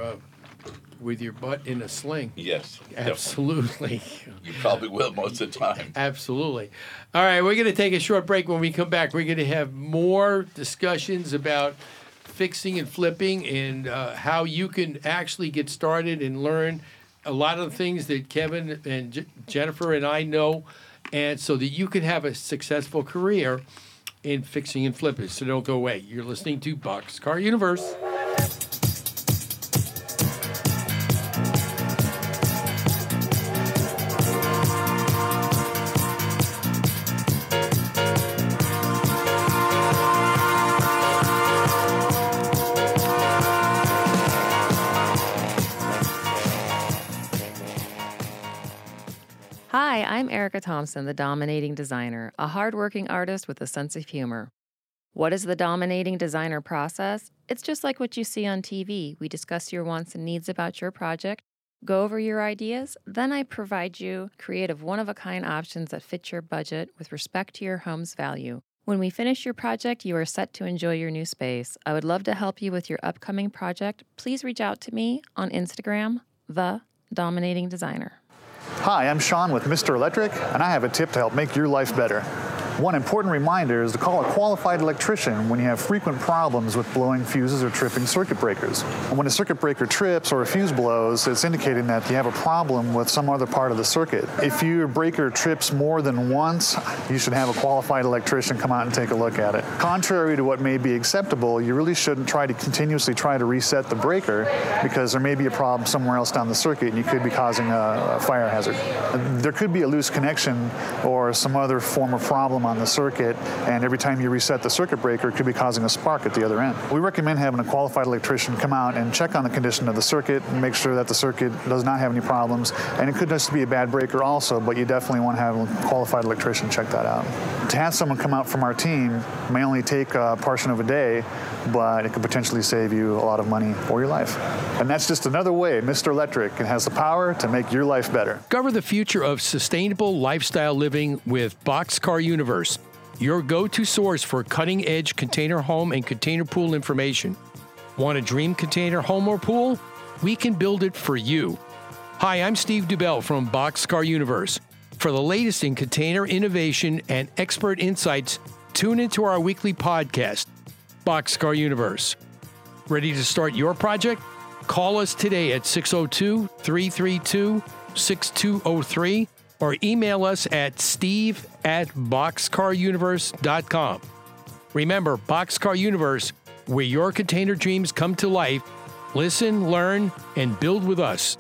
your butt in a sling. Yes, absolutely. You probably will most of the time. Absolutely. All right, we're going to take a short break. When we come back, we're going to have more discussions about fixing and flipping, and how you can actually get started and learn a lot of the things that Kevin and Jennifer and I know, and so that you can have a successful career in fixing and flipping. So don't go away. You're listening to Boxcar Universe. Hi, I'm Erica Thompson, the Dominating Designer, a hardworking artist with a sense of humor. What is the Dominating Designer process? It's just like what you see on TV. We discuss your wants and needs about your project, go over your ideas, then I provide you creative one-of-a-kind options that fit your budget with respect to your home's value. When we finish your project, you are set to enjoy your new space. I would love to help you with your upcoming project. Please reach out to me on Instagram, The Dominating Designer. Hi, I'm Sean with Mr. Electric, and I have a tip to help make your life better. One important reminder is to call a qualified electrician when you have frequent problems with blowing fuses or tripping circuit breakers. And when a circuit breaker trips or a fuse blows, it's indicating that you have a problem with some other part of the circuit. If your breaker trips more than once, you should have a qualified electrician come out and take a look at it. Contrary to what may be acceptable, you really shouldn't try to continuously try to reset the breaker, because there may be a problem somewhere else down the circuit and you could be causing a fire hazard. There could be a loose connection or some other form of problem on the circuit, and every time you reset the circuit breaker, it could be causing a spark at the other end. We recommend having a qualified electrician come out and check on the condition of the circuit and make sure that the circuit does not have any problems. And it could just be a bad breaker also, but you definitely want to have a qualified electrician check that out. To have someone come out from our team may only take a portion of a day, but it could potentially save you a lot of money or your life. And that's just another way Mr. Electric has the power to make your life better. Discover the future of sustainable lifestyle living with Boxcar Universe, your go-to source for cutting-edge container home and container pool information. Want a dream container home or pool? We can build it for you. Hi, I'm Steve Dubell from Boxcar Universe. For the latest in container innovation and expert insights, tune into our weekly podcast, Boxcar Universe. Ready to start your project? Call us today at 602-332-6203 or email us at steve@boxcaruniverse.com. Remember, Boxcar Universe, where your container dreams come to life. Listen, learn, and build with us.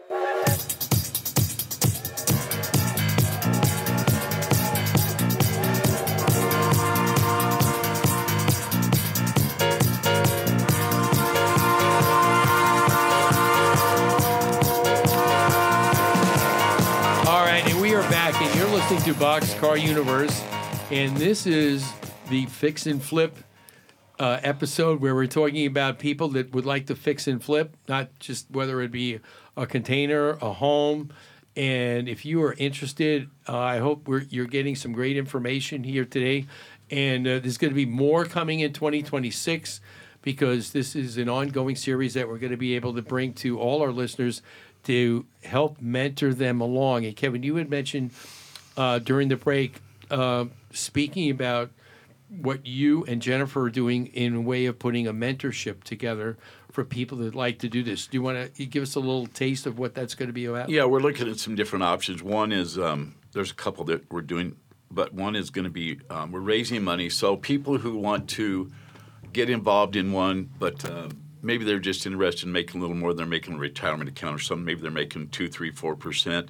To Boxcar Universe, and this is the Fix and Flip episode where we're talking about people that would like to fix and flip, not just whether it be a container, a home. And if you are interested, I hope you're getting some great information here today. And there's going to be more coming in 2026 because this is an ongoing series that we're going to be able to bring to all our listeners to help mentor them along. And Kevin, you had mentioned during the break, speaking about what you and Jennifer are doing in a way of putting a mentorship together for people that like to do this. Do you want to give us a little taste of what that's going to be about? Yeah, we're looking at some different options. One is there's a couple that we're doing, but one is going to be we're raising money. So people who want to get involved in one, but maybe they're just interested in making a little more than they're making a retirement account or something. Maybe they're making 2, 3, 4%.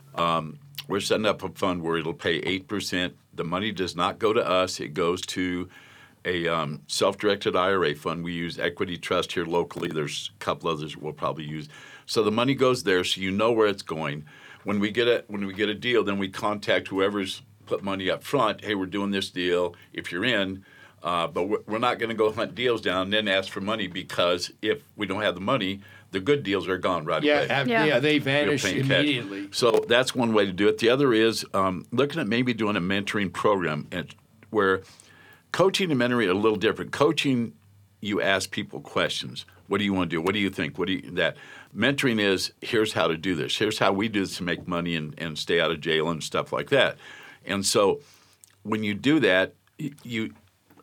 We're setting up a fund where it'll pay 8%. The money does not go to us. It goes to a self-directed IRA fund. We use Equity Trust here locally. There's a couple others we'll probably use. So the money goes there, so you know where it's going. When we get a deal, then we contact whoever's put money up front. Hey, we're doing this deal. If you're in, but we're not going to go hunt deals down and then ask for money, because if we don't have the money, the good deals are gone right away. Yeah, they vanish immediately. Cash. So that's one way to do it. The other is looking at maybe doing a mentoring program where coaching and mentoring are a little different. Coaching, you ask people questions. What do you want to do? What do you think? That mentoring is, here's how to do this. Here's how we do this to make money and stay out of jail and stuff like that. And so when you do that, we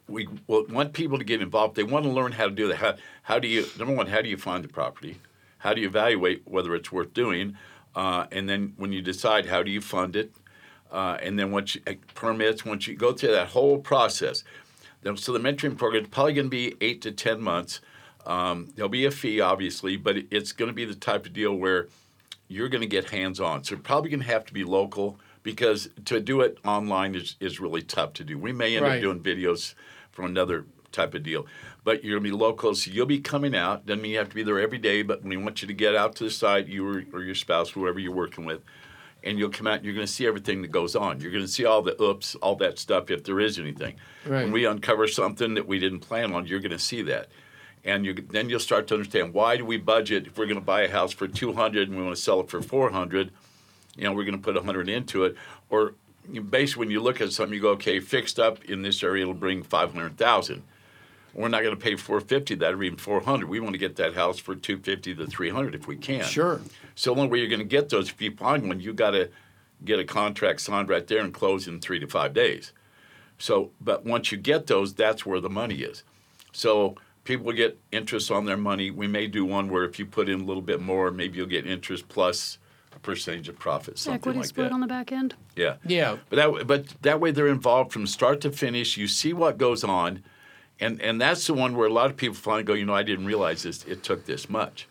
want people to get involved. They want to learn how to do that. How do you, number one, how do you find the property? How do you evaluate whether it's worth doing? And then when you decide, how do you fund it? And then once you permits, once you go through that whole process. So the mentoring program is probably going to be 8 to 10 months. There'll be a fee, obviously, but it's going to be the type of deal where you're going to get hands-on. So you're probably going to have to be local, because to do it online is really tough to do. We may end up doing videos from another type of deal. But you're going to be local, so you'll be coming out. Doesn't mean you have to be there every day, but we want you to get out to the site, you or your spouse, whoever you're working with, and you'll come out and you're going to see everything that goes on. You're going to see all the oops, all that stuff, if there is anything. Right. When we uncover something that we didn't plan on, you're going to see that. And then you'll start to understand, why do we budget, if we're going to buy a house for $200 and we want to sell it for $400, we're going to put $100 into it. Or basically, when you look at something, you go, okay, fixed up in this area, it'll bring $500,000. We're not going to pay $450 that, or even $400. We want to get that house for $250 to $300 if we can. Sure. So the only way you're going to get those, if you find one, you got to get a contract signed right there and close in 3 to 5 days. So, but once you get those, that's where the money is. So people get interest on their money. We may do one where if you put in a little bit more, maybe you'll get interest plus a percentage of profit, something equity like split that. on the back end. Yeah. Yeah. But that way they're involved from start to finish. You see what goes on. And that's the one where a lot of people finally go, I didn't realize it took this much.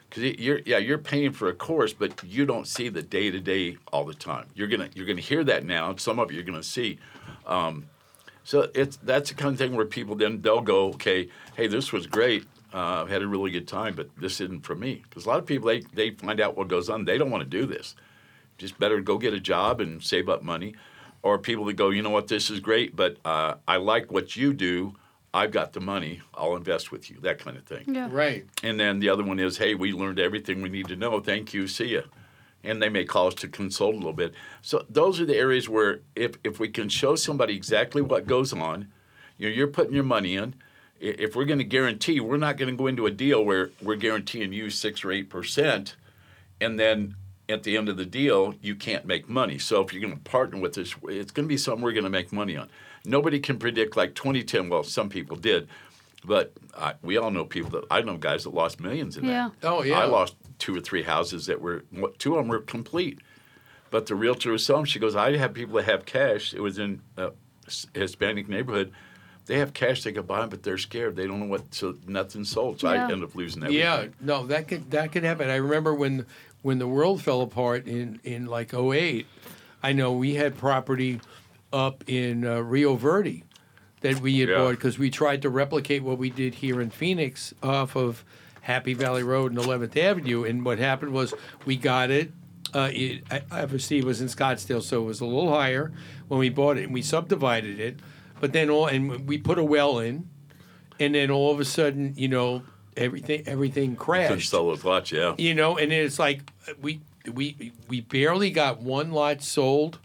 Because you're paying for a course, but you don't see the day to day all the time. You're gonna hear that now, and some of it you're gonna see. So that's the kind of thing where people they'll go, okay, hey, this was great. I had a really good time, but this isn't for me. Because a lot of people they find out what goes on, they don't want to do this. Just better go get a job and save up money. Or people that go, you know what, this is great, but I like what you do. I've got the money. I'll invest with you. That kind of thing. Yeah. Right. And then the other one is, hey, we learned everything we need to know. Thank you. See ya. And they may call us to consult a little bit. So those are the areas where if we can show somebody exactly what goes on, you're putting your money in. If we're going to guarantee, we're not going to go into a deal where we're guaranteeing you 6 or 8%, and then at the end of the deal, you can't make money. So if you're going to partner with us, it's going to be something we're going to make money on. Nobody can predict like 2010. Well, some people did, but we all know I know guys that lost millions in that. Oh, yeah. I lost 2 or 3 houses that 2 of them were complete. But the realtor was selling. She goes, I have people that have cash. It was in a Hispanic neighborhood. They have cash they could buy, but they're scared. They don't know so nothing's sold. So I end up losing everything. Yeah, no, that could happen. I remember when the world fell apart in like 2008, I know we had property up in Rio Verde that we had bought because we tried to replicate what we did here in Phoenix off of Happy Valley Road and 11th Avenue. And what happened was we got it. Obviously, it was in Scottsdale, so it was a little higher when we bought it, and we subdivided it. But then we put a well in, and then all of a sudden, everything crashed. Couldn't sell those lots, yeah. And then it's like we barely got one lot sold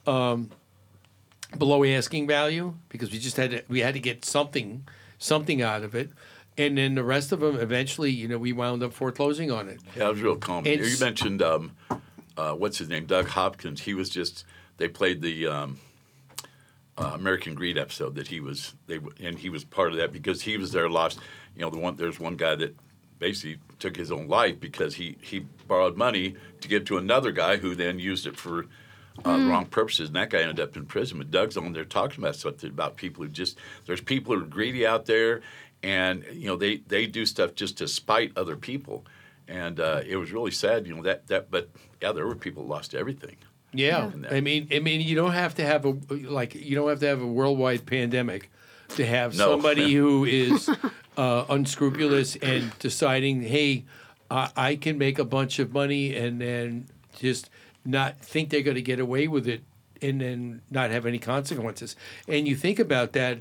below asking value because we had to get something out of it, and then the rest of them eventually, we wound up foreclosing on it. Yeah, it was real calm. You mentioned what's his name, Doug Hopkins. They played the American Greed episode that he was part of that because he was there lost. There's one guy that basically took his own life because he borrowed money to give to another guy who then used it for wrong purposes, and that guy ended up in prison. But Doug's on there talking about something about people there's people who are greedy out there, and they do stuff just to spite other people, and it was really sad, but there were people who lost everything. Yeah, I mean, you don't have to have a worldwide pandemic to have somebody who is unscrupulous and deciding, hey, I can make a bunch of money and then just not think they're going to get away with it and then not have any consequences. And you think about that,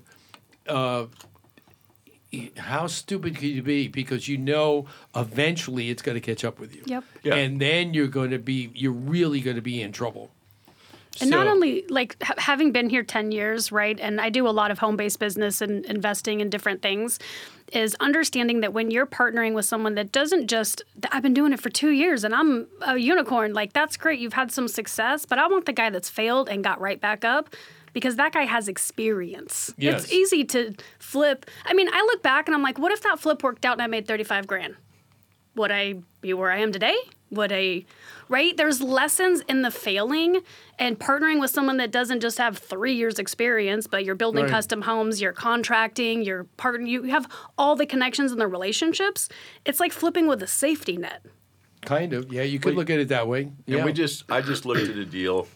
how stupid could you be? Because eventually it's going to catch up with you. Yep. Yeah. And then you're really going to be in trouble. And not only having been here 10 years, right? And I do a lot of home-based business and investing in different things, is understanding that when you're partnering with someone that doesn't I've been doing it for 2 years and I'm a unicorn, that's great. You've had some success, but I want the guy that's failed and got right back up because that guy has experience. Yes. It's easy to flip. I mean, I look back and I'm like, what if that flip worked out and I made $35,000? Would I be where I am today? Right? There's lessons in the failing and partnering with someone that doesn't just have 3 years experience, but you're building custom homes, you're contracting, you have all the connections and the relationships. It's like flipping with a safety net. Kind of. Yeah, you could look at it that way. Yeah. And I just looked at a deal.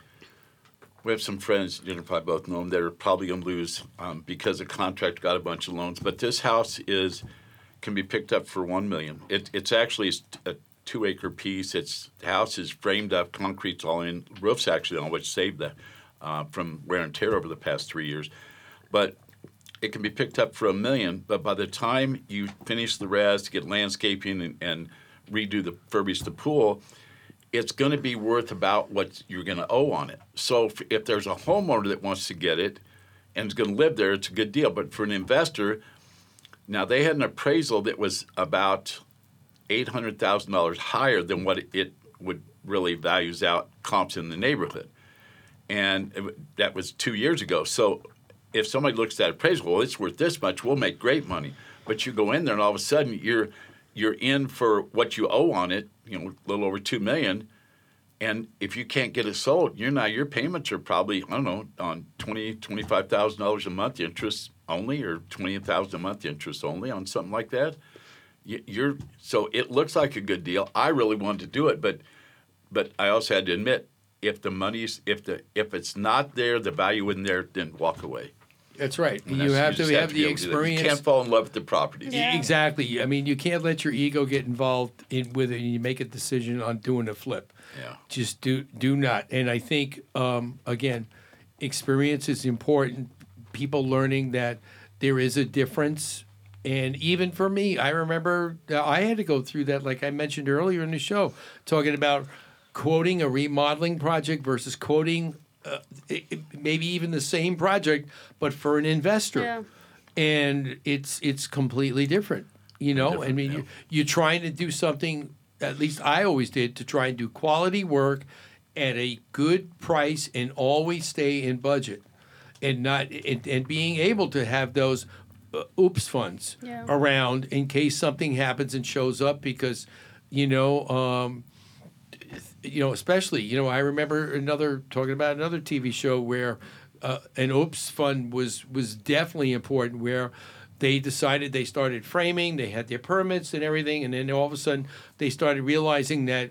We have some friends, you probably both know them, that are probably going to lose because the contractor got a bunch of loans. But this house can be picked up for $1 million. It's actually a 2-acre piece. The house is framed up, concrete's all in, roof's actually on, which saved that from wear and tear over the past 3 years. But it can be picked up for $1 million. But by the time you finish the rest, get landscaping and furbish the pool, it's going to be worth about what you're going to owe on it. So if there's a homeowner that wants to get it and is going to live there, it's a good deal. But for an investor, now they had an appraisal that was about $800,000 higher than what it would really values out comps in the neighborhood. And that was 2 years ago. So if somebody looks at that appraisal, well, it's worth this much, we'll make great money. But you go in there and all of a sudden you're in for what you owe on it, a little over $2 million. And if you can't get it sold, your payments are probably, I don't know, on $25,000 a month interest only, or $20,000 a month interest only on something like that. So it looks like a good deal. I really wanted to do it, but I also had to admit, if it's not there, the value isn't there, then walk away. That's right. And You have to just have be the able to do that. experience. You can't fall in love with the properties. Yeah. Exactly. I mean, you can't let your ego get involved with it and you make a decision on doing a flip. Yeah. Just do not. And I think, again, experience is important. People learning that there is a difference. And even for me, I remember I had to go through that, like I mentioned earlier in the show, talking about quoting a remodeling project versus quoting maybe even the same project, but for an investor. Yeah. And it's completely different, you know? Different, I mean, yeah. you're trying to do something, at least I always did, to try and do quality work at a good price and always stay in budget. And not and being able to have those oops funds Yeah. around in case something happens and shows up because, especially, I remember talking about another TV show where an oops fund was definitely important, where they decided they started framing, they had their permits and everything, and then all of a sudden they started realizing that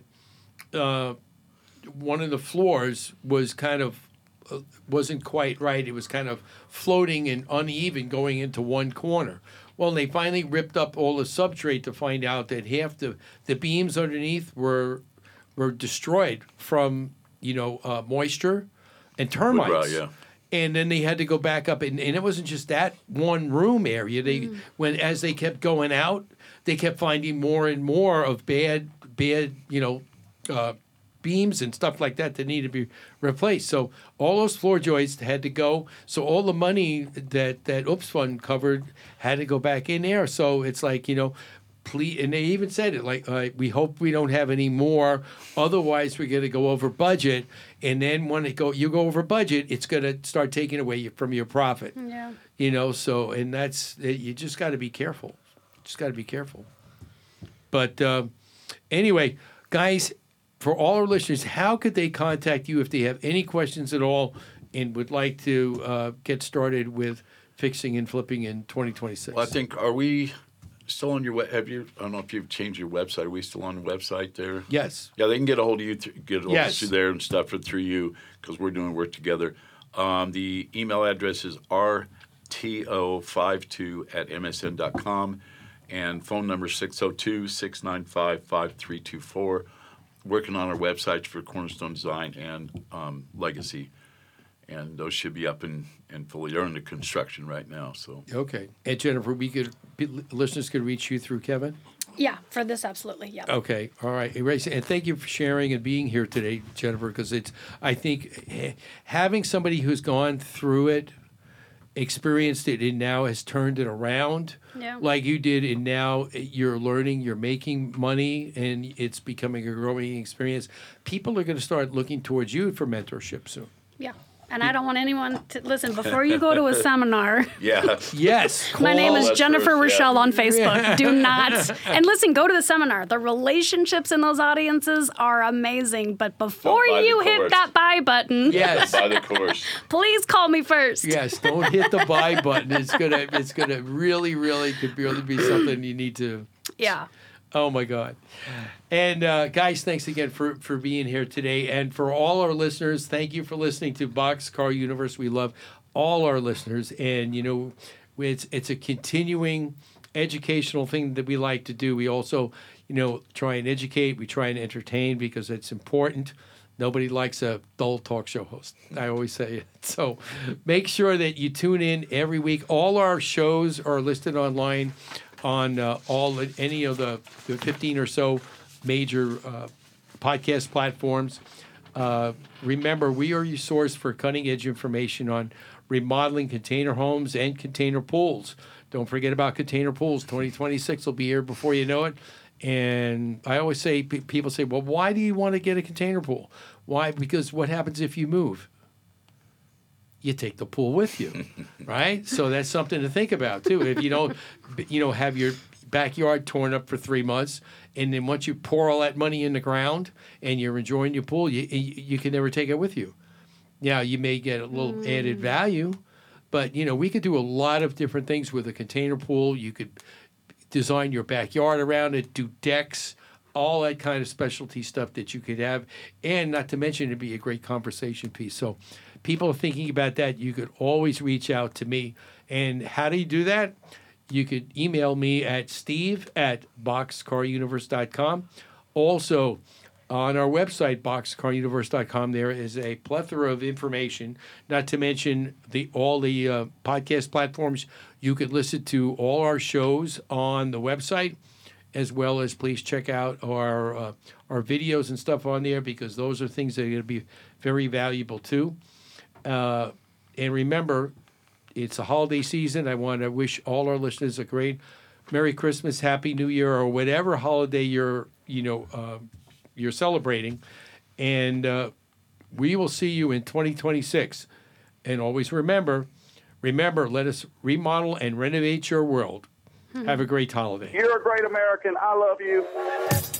one of the floors was kind of wasn't quite right. It was kind of floating and uneven going into one corner. Well, they finally ripped up all the substrate to find out that half the beams underneath were destroyed from moisture and termites. Wood rot, yeah. And then they had to go back up, and it wasn't just that one room area. As they kept going out, they kept finding more and more of bad beams and stuff like that needed to be replaced. So all those floor joists had to go. So all the money that Oops Fund covered had to go back in there. So it's like, please, and they even said it like, we hope we don't have any more. Otherwise, we're going to go over budget. And then when you go over budget, it's going to start taking away from your profit. Yeah. So, and that's, you just got to be careful. Just got to be careful. But anyway, guys, for all our listeners, how could they contact you if they have any questions at all and would like to get started with fixing and flipping in 2026? Well, I think, are we still on your I don't know if you've changed your website. Are we still on the website there? Yes. Yeah, they can get a hold of you, get a hold of us Yes. through there and stuff through you because we're doing work together. The email address is rto52@msn.com and phone number 602-695-5324. Working on our websites for Cornerstone Design and Legacy. And those should be up and fully. They're under construction right now. So Okay. And Jennifer, listeners could reach you through Kevin? Yeah, for this, absolutely. Yeah. Okay. All right. And thank you for sharing and being here today, Jennifer, because I think having somebody who's gone through it, experienced it, and now has turned it around Yeah. like you did, and now you're learning, you're making money, and it's becoming a growing experience. People are going to start looking towards you for mentorship soon. Yeah. And I don't want anyone to listen before you go to a seminar. yeah, Yes. My name is us Jennifer first, yeah. Rochelle on Facebook. Do not. And listen, go to the seminar. The relationships in those audiences are amazing. But before Don't buy you the hit course. that buy button, Yes. by the course. please call me first. Yes. Don't hit the buy button. It's gonna really could really be something you need to. Yeah. Oh my God. And guys, thanks again for being here today. And for all our listeners, thank you for listening to Boxcar Universe. We love all our listeners. And, it's a continuing educational thing that we like to do. We also, try and educate. We try and entertain because it's important. Nobody likes a dull talk show host. I always say it. So make sure that you tune in every week. All our shows are listed online on any of the 15 or so major podcast platforms. Remember, we are your source for cutting-edge information on remodeling container homes and container pools. Don't forget about container pools. 2026 will be here before you know it. And I always say, people say, well, why do you want to get a container pool? Why? Because what happens if you move? You take the pool with you, right? So that's something to think about too. If you don't, have your backyard torn up for 3 months, and then once you pour all that money in the ground and you're enjoying your pool, you can never take it with you. Now you may get a little added value, but we could do a lot of different things with a container pool. You could design your backyard around it, do decks, all that kind of specialty stuff that you could have. And not to mention, it'd be a great conversation piece. So people are thinking about that. You could always reach out to me. And how do you do that? You could email me at steve@boxcaruniverse.com. Also, on our website, boxcaruniverse.com, there is a plethora of information, not to mention all the podcast platforms. You could listen to all our shows on the website, as well as please check out our videos and stuff on there, because those are things that are going to be very valuable too. And remember, it's a holiday season. I want to wish all our listeners a great Merry Christmas, Happy New Year, or whatever holiday you're celebrating. And we will see you in 2026. And always remember, let us remodel and renovate your world. Have a great holiday. You're a great American. I love you.